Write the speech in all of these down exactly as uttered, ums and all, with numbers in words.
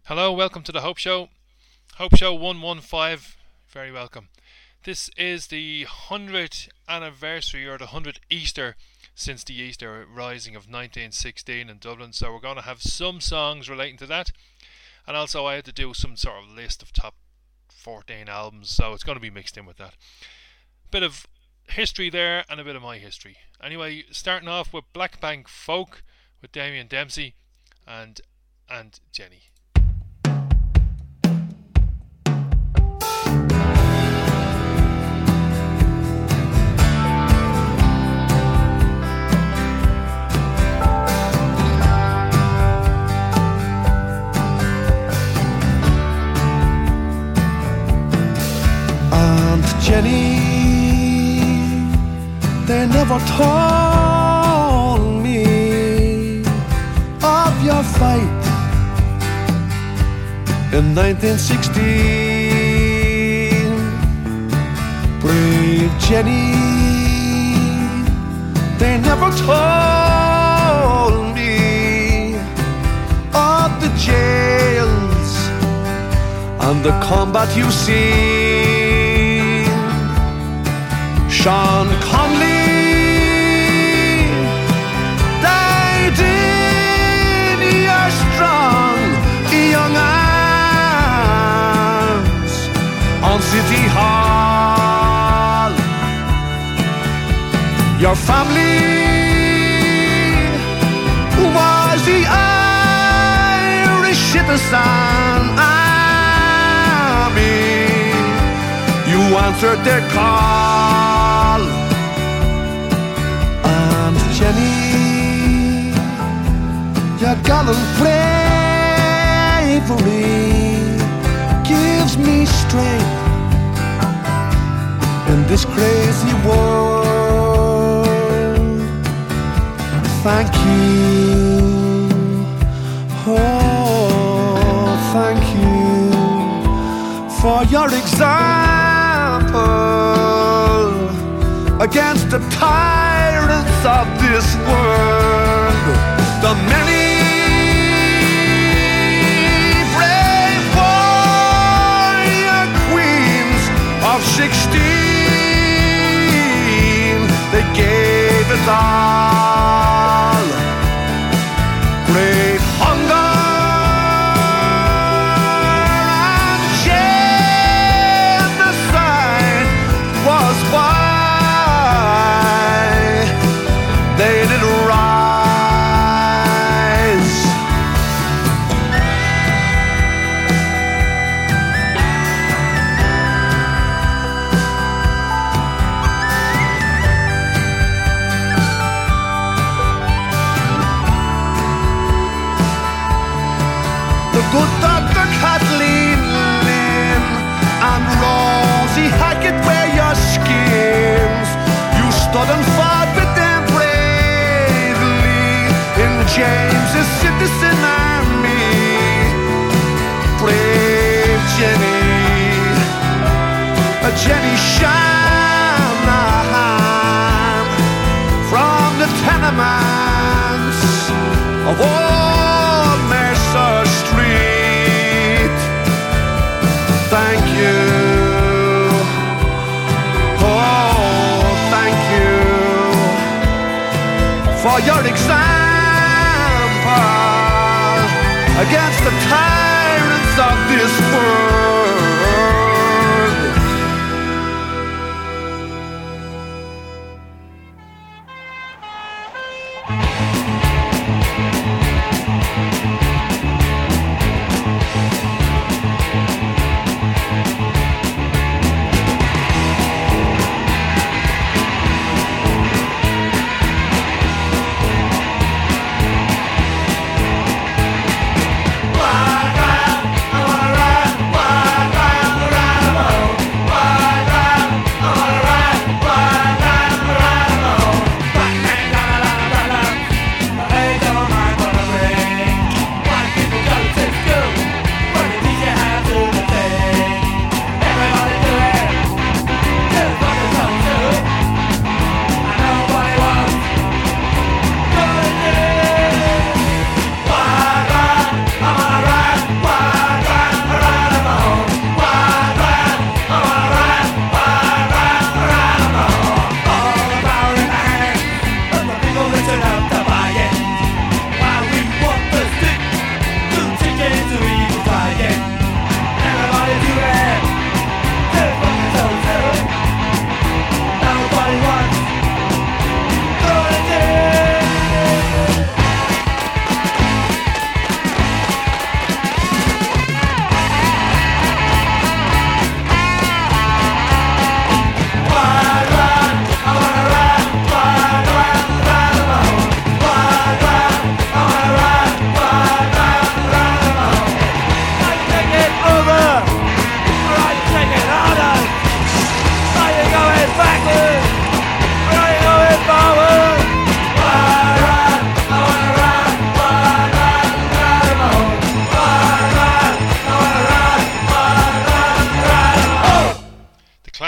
Hello, welcome to the Hope Show. Hope Show one one five. Very welcome. This is the hundredth anniversary, or the hundredth Easter since the Easter Rising of nineteen sixteen in Dublin. So we're going to have some songs relating to that. And also I had to do some sort of list of top fourteen albums, so it's going to be mixed in with that. Bit of history there and a bit of my history. Anyway, starting off with Black Bank Folk with Damien Dempsey and and Jenny. Jenny, they never told me of your fight in nineteen sixteen. Brave Jenny, they never told me of the jails and the combat you see. Sean Conley died in your strong young arms on City Hall. Your family was the Irish Citizen Army. You answered their call. And Jenny, your gallant bravery gives me strength in this crazy world. Thank you, oh, thank you for your example against the tyrants of this world. The many brave warrior queens of sixteen, they gave it all. Great hunger and genocide was why they did rise. The good Doctor Kathleen Lynn and Rosie Hackett wear your skins. You stood and fought with them in James's Citizen Army. Brave Jenny, a Jenny Shanahan from the tenements of old Mercer Street. Thank you, oh thank you for your example against the tyrants of this world. Wild, wild, I wanna ride.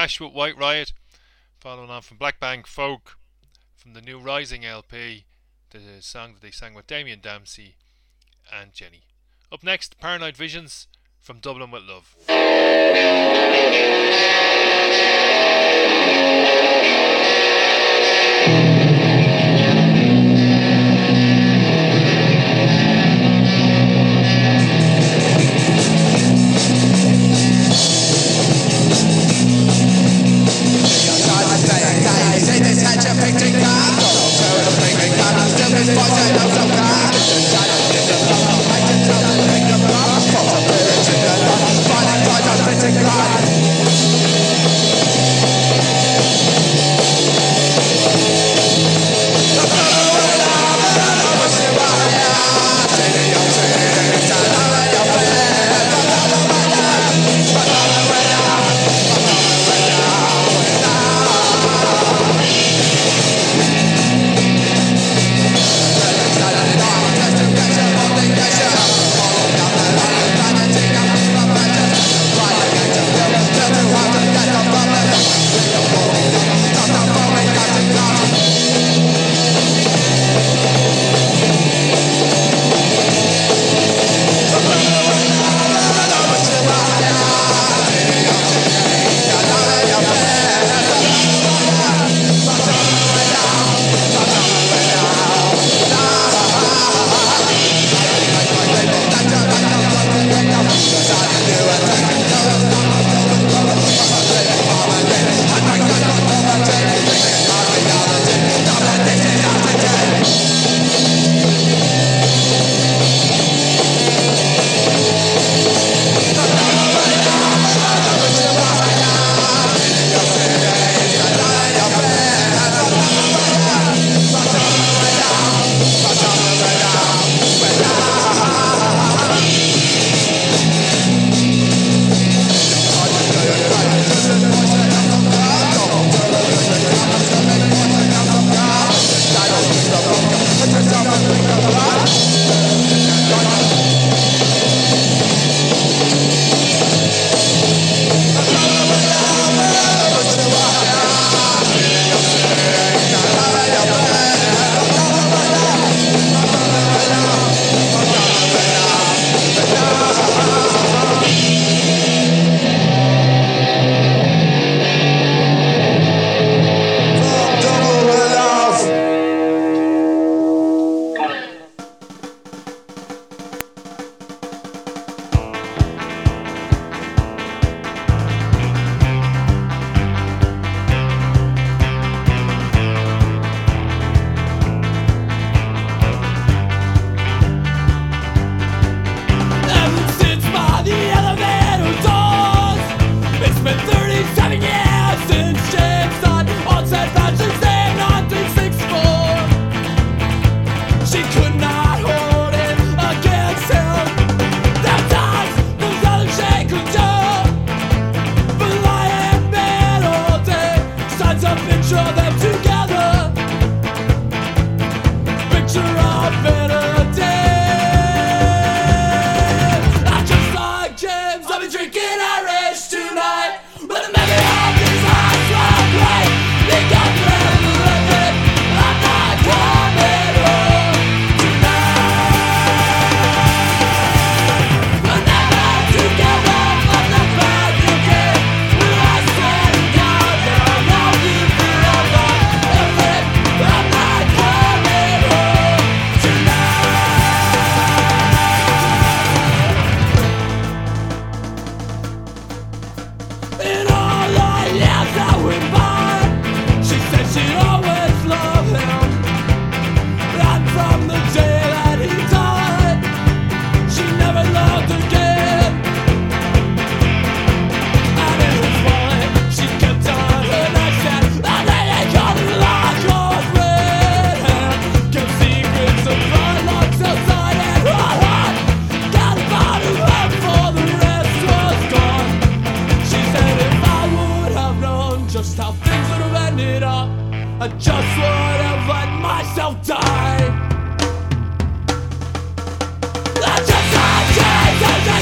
Clash with White Riot, following on from Black Bank Folk from the new Rising L P, the song that they sang with Damien Dempsey and Jenny. Up next, Paranoid Visions from Dublin with Love. I just, I just, I just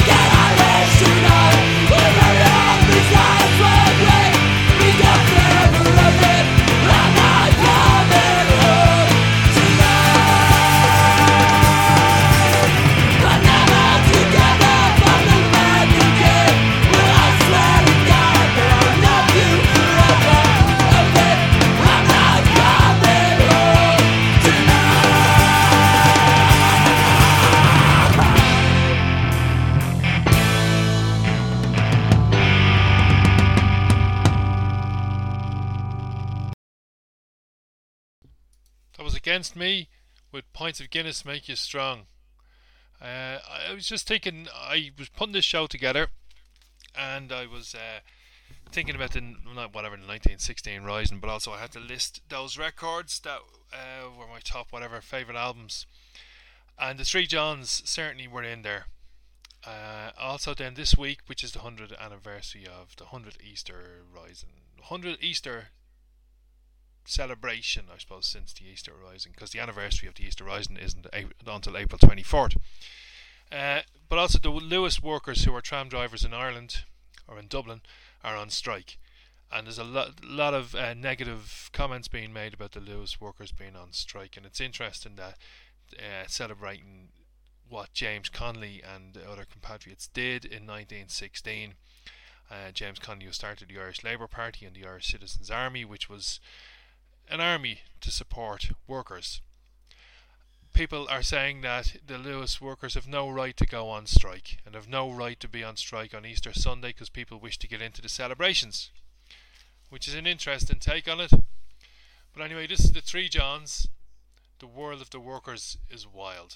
against me, with pints of Guinness make you strong. Uh, I was just thinking, I was putting this show together, and I was uh, thinking about the not whatever the nineteen sixteen Rising, but also I had to list those records that uh, were my top whatever favourite albums, and the Three Johns certainly were in there. Uh, also then this week, which is the hundredth anniversary of the hundredth Easter Rising, hundredth Easter celebration, I suppose, since the Easter Rising, because the anniversary of the Easter Rising isn't a- until April twenty-fourth. Uh, but also the Lewis workers, who are tram drivers in Ireland or in Dublin, are on strike, and there's a lot, lot of uh, negative comments being made about the Lewis workers being on strike, and it's interesting that uh, celebrating what James Connolly and the other compatriots did in nineteen sixteen. Uh, James Connolly, who started the Irish Labour Party and the Irish Citizens Army, which was an army to support workers. People are saying that the Lewis workers have no right to go on strike, and have no right to be on strike on Easter Sunday because people wish to get into the celebrations, which is an interesting take on it. But anyway, this is the Three Johns. The world of the workers is wild.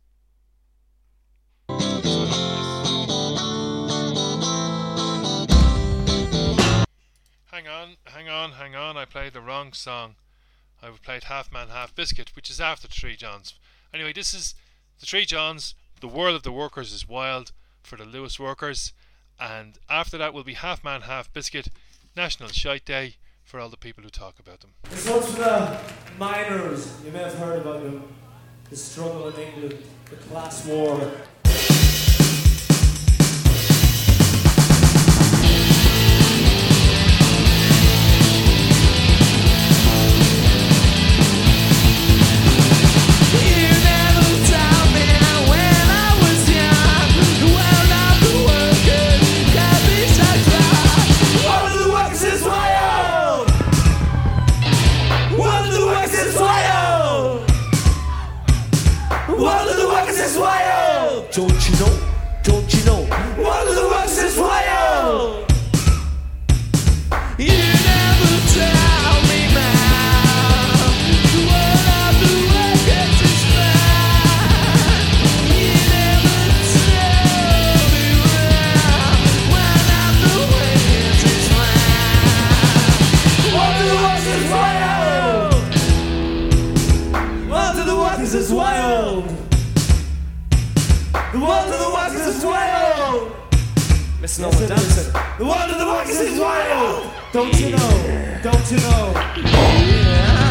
Hang on, hang on, hang on, I played the wrong song. I played Half Man, Half Biscuit, which is after the Three Johns. Anyway, this is the Three Johns. The world of the workers is wild for the Lewis workers. And after that will be Half Man, Half Biscuit, National Shite Day, for all the people who talk about them. This one's for the miners. You may have heard about them. The struggle in England, the class war. Don't you know? Don't you know? One of the works is wild. You never tell me, man. One of the works is wild. You never tell me, man. One of the works is wild. One of the works is wild. One of the works is wild. The world of the workers is wild. Listen, yes, on dancing. The world of the workers is wild. Don't you know? Don't you know? Yeah.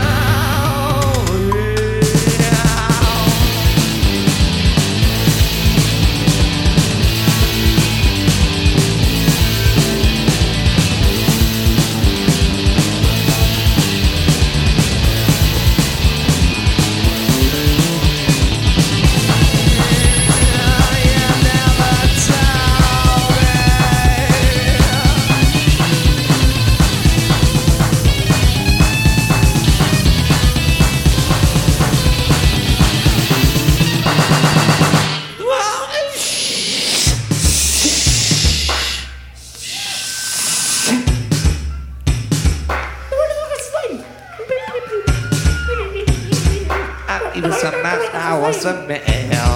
It was a mess, I was a man.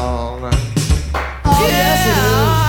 Oh, yes, it is.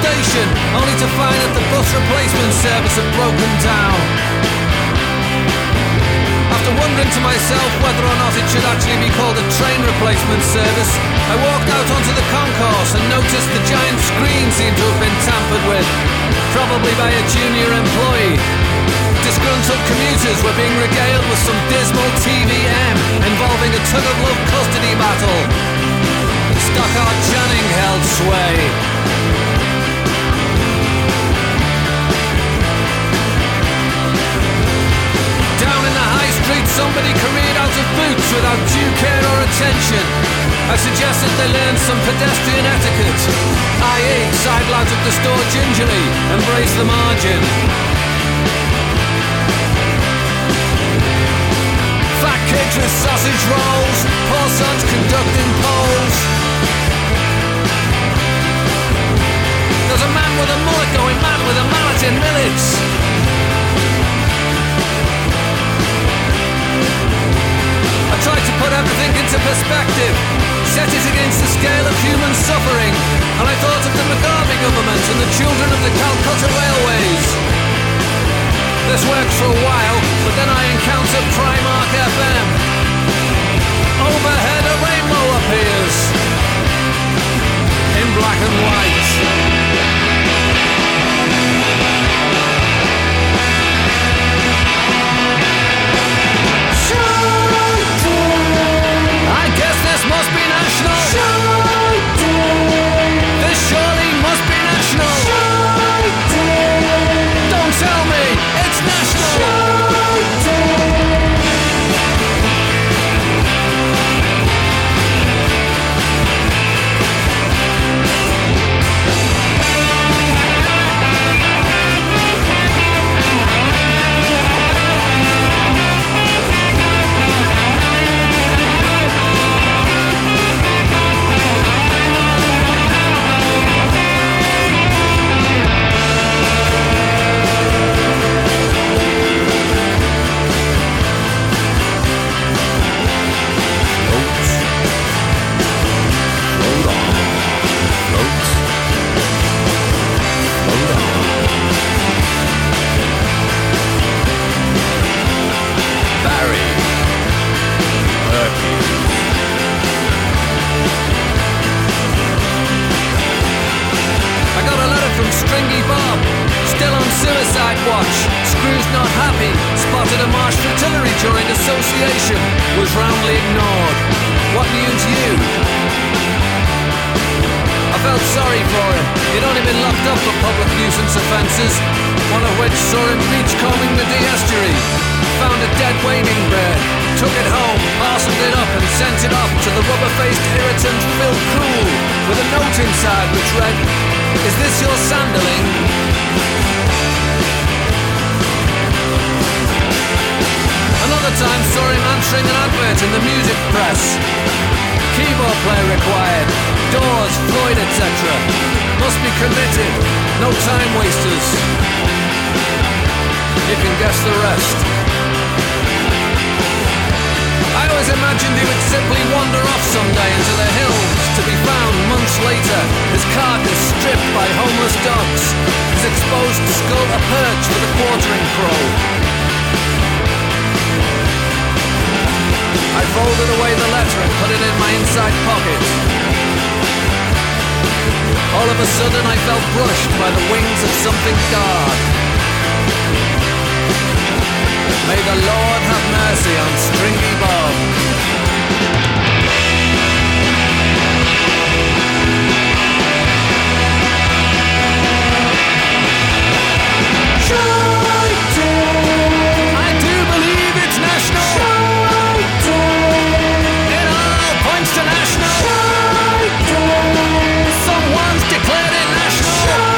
station, only to find that the bus replacement service had broken down. After wondering to myself whether or not it should actually be called a train replacement service, I walked out onto the concourse and noticed the giant screen seemed to have been tampered with, probably by a junior employee. Disgruntled commuters were being regaled with some dismal T V M involving a tug-of-love custody battle. Stockard Channing held sway. Down in the high street, somebody careered out of boots without due care or attention. I suggested they learn some pedestrian etiquette, that is sidle out of the store gingerly, embrace the margin. Fat kids with sausage rolls, poor sons conducting polls. There's a man with a mullet going mad with a mallet in millets. I tried to put everything into perspective, set it against the scale of human suffering, and I thought of the Mugabe government and the children of the Calcutta Railways. This worked for a while, but then I encountered Primark F M. Overhead a rainbow appears, in black and white. I guess this must be national. This surely must be national. Don't tell me it's national. Stringy Bob, still on suicide watch. Screw's not happy, spotted a marsh fritillary during association, was roundly ignored. What news you? I felt sorry for him. He'd only been locked up for public nuisance offences, one of which saw him beachcombing the de-estuary. Found a dead wading bird, took it home, parcelled it up and sent it off to the rubber-faced irritant Phil Cool, with a note inside which read, "Is this your sandaling?" Another time saw him answering an advert in the music press. Keyboard player required, doors, Floyd, et cetera. Must be committed, no time wasters. You can guess the rest. I always imagined he would simply wander off someday into the hills, to be found months later, his carcass stripped by homeless dogs, his exposed skull a perch for the quartering crow. I folded away the letter and put it in my inside pocket. All of a sudden I felt brushed by the wings of something dark. May the Lord have mercy on Stringy Bob. I do believe it's national. It all points to national. Someone's declared it national.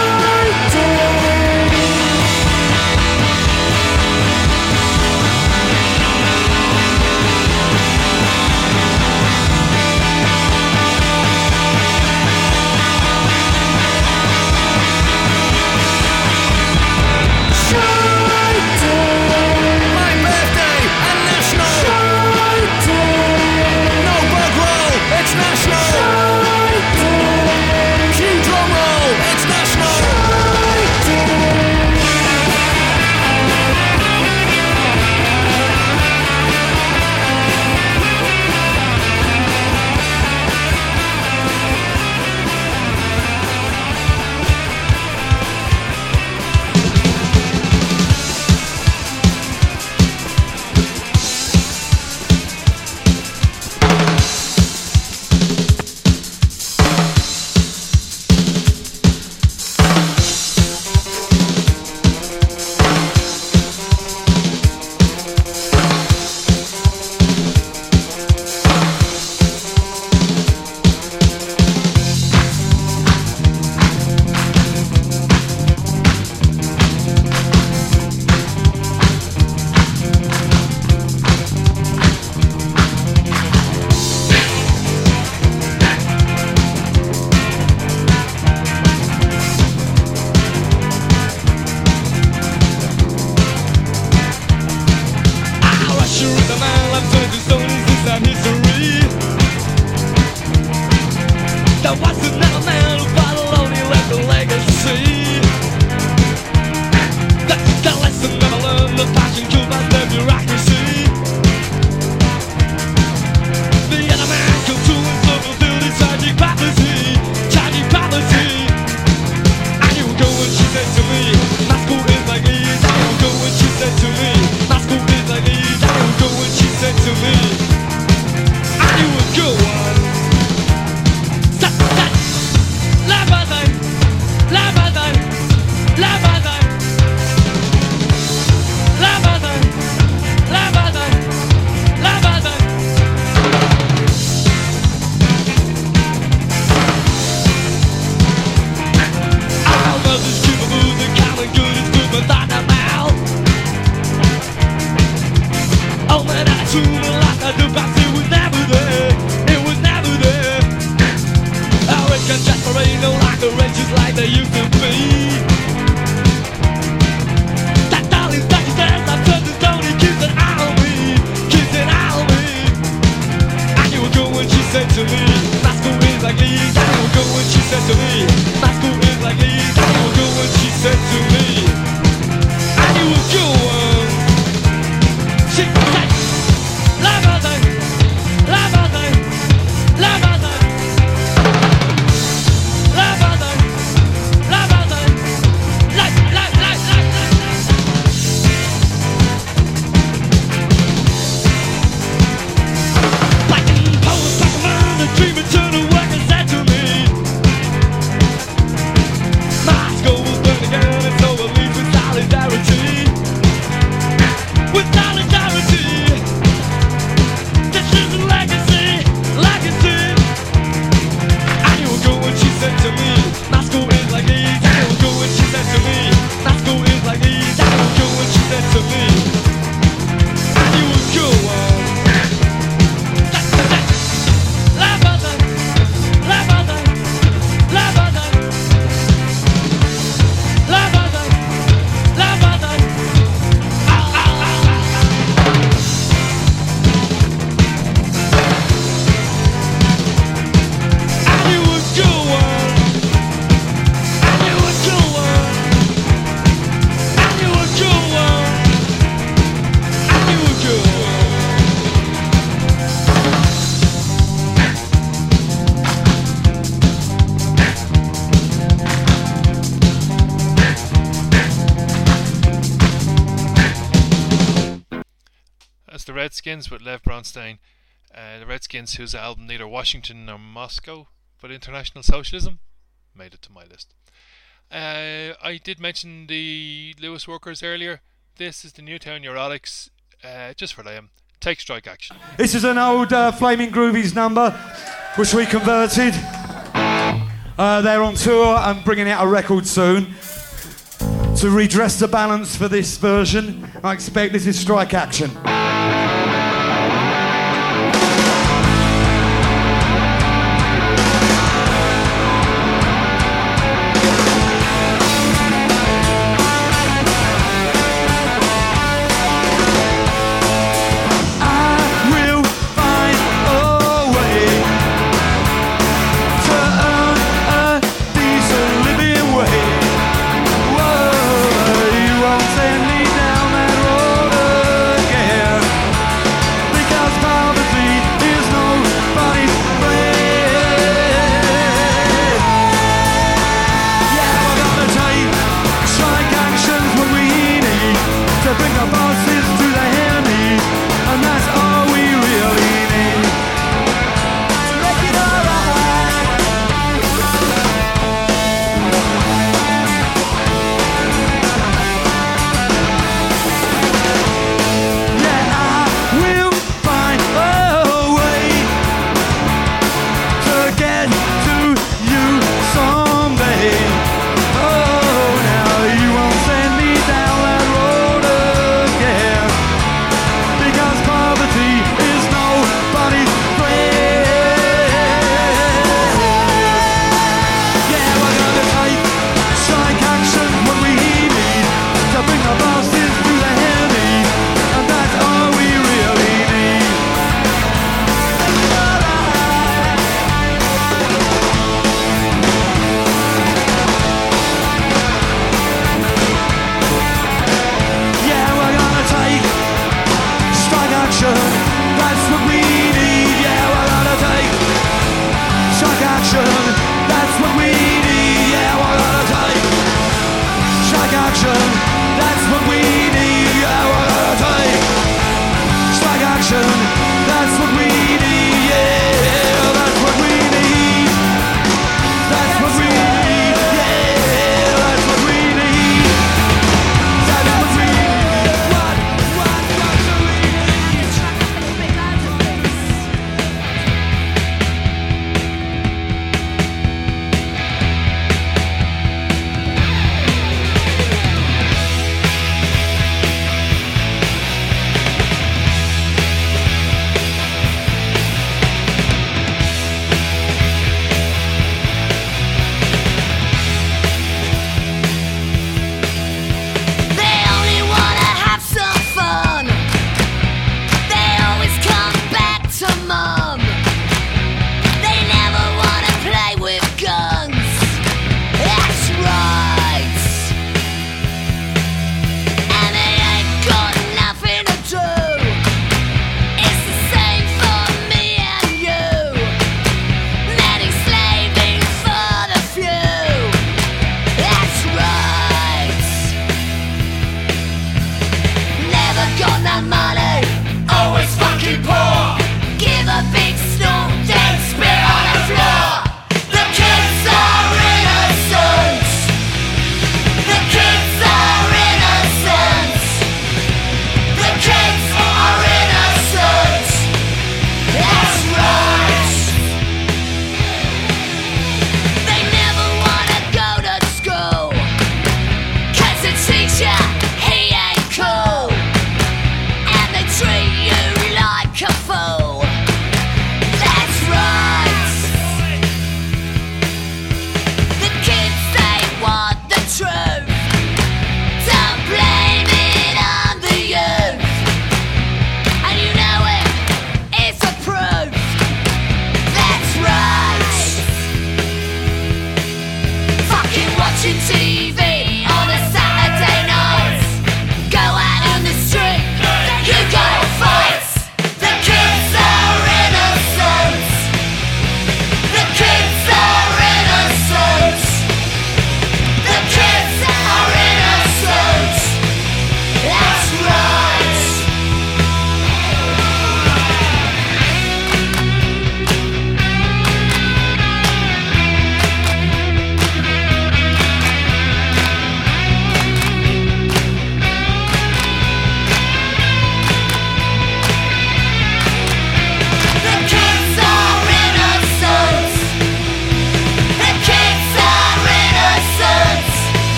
said to me, my school is like Leeds, and it will go when she said to me, my school is like Leeds, and it will go when she said to me, and it will go on. She said, la bataille, la bataille, la bataille, la bataille, la bataille, like, like, like, like, like. Dream eternal work is that to me. My skull will burn again, and so will lead with solidarity. With solidarity. This is a legacy, legacy. And you will go when she said to me, my school is like these. And you will go when she said to me, my school is like these. And you will go when she said to me, and you will go on. The Redskins with Lev Bronstein. Uh, the Redskins, whose album Neither Washington nor Moscow but International Socialism made it to my list. Uh, I did mention the Lewis Workers earlier. This is the Newtown Neurotics, uh, just for them. Take Strike Action. This is an old uh, Flaming Groovies number, which we converted. Uh, they're on tour and bringing out a record soon. To redress the balance for this version, I expect this is Strike Action. Whoa, you won't send me down that road again.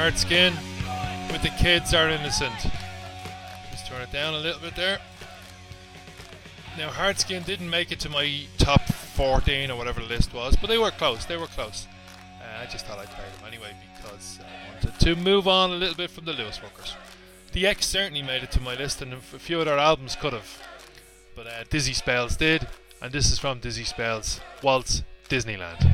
Hard Skin with The Kids Are Innocent. Just turn it down a little bit there. Now, Hard Skin didn't make it to my top fourteen or whatever the list was, but they were close, they were close. Uh, I just thought I'd play them anyway because I wanted to move on a little bit from the Lewis Walkers. The X certainly made it to my list, and a few other albums could have, but uh, Dizzy Spells did, and this is from Dizzy Spells, Waltz Disneyland.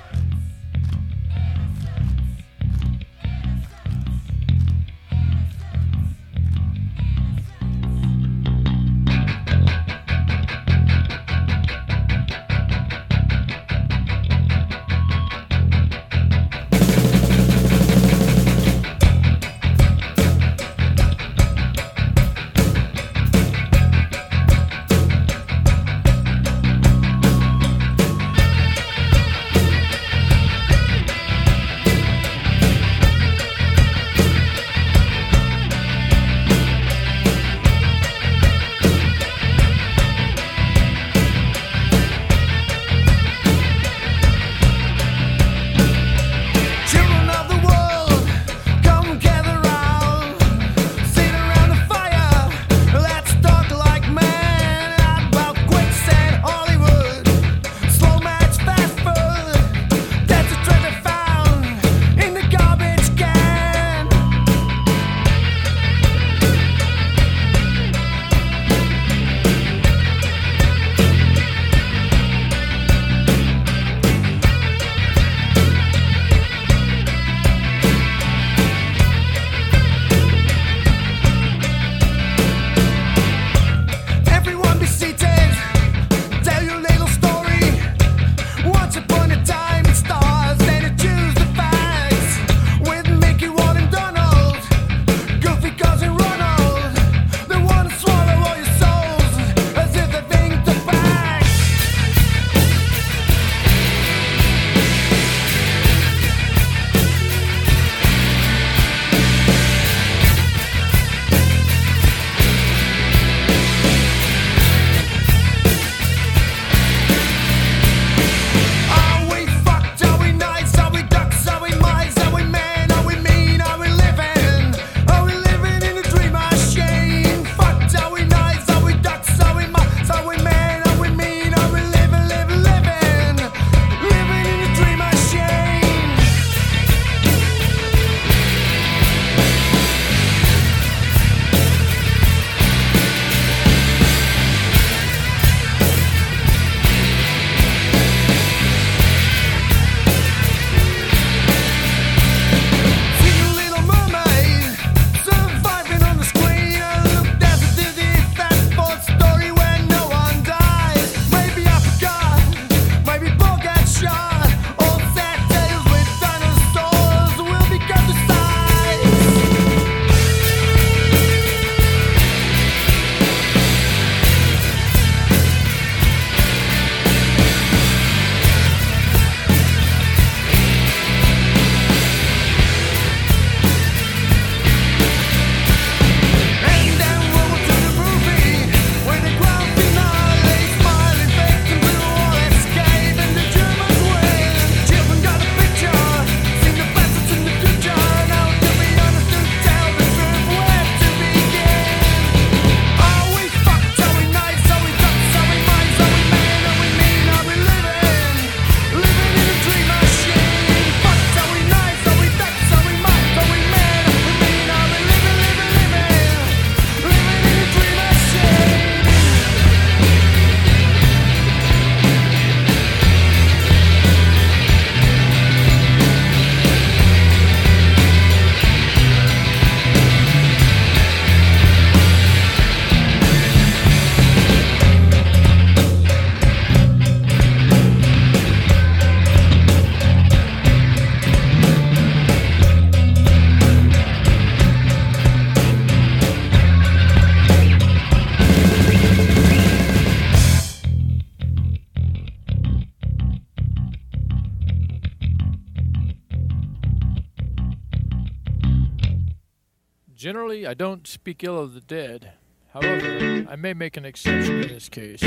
Generally, I don't speak ill of the dead. However, I may make an exception in this case.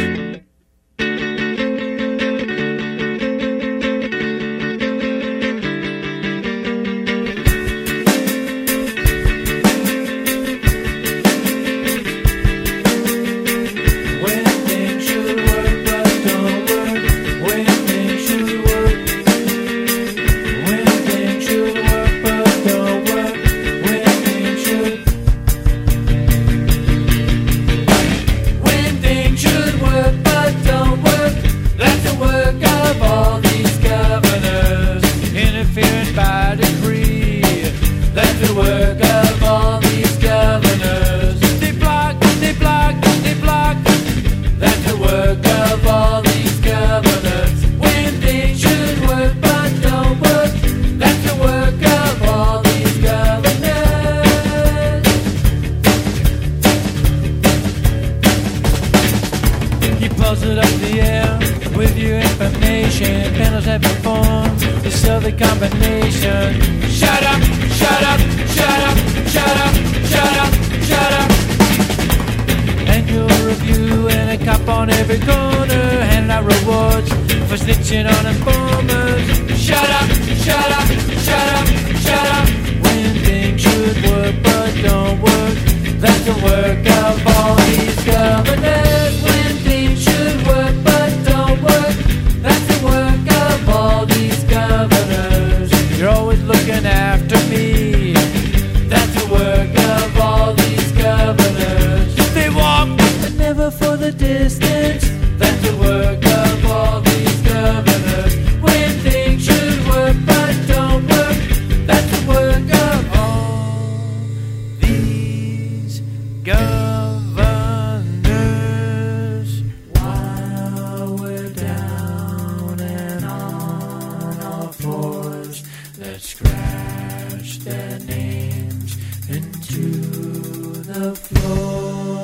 chasing after me. That's the work of all these governors. They walk, but never for the distance. That's the work of all these governors. When things should work but don't work. That's the work of all these governors. While we're down and on our floors, let's scratch their names into the floor.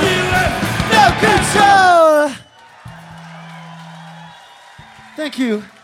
Thank you.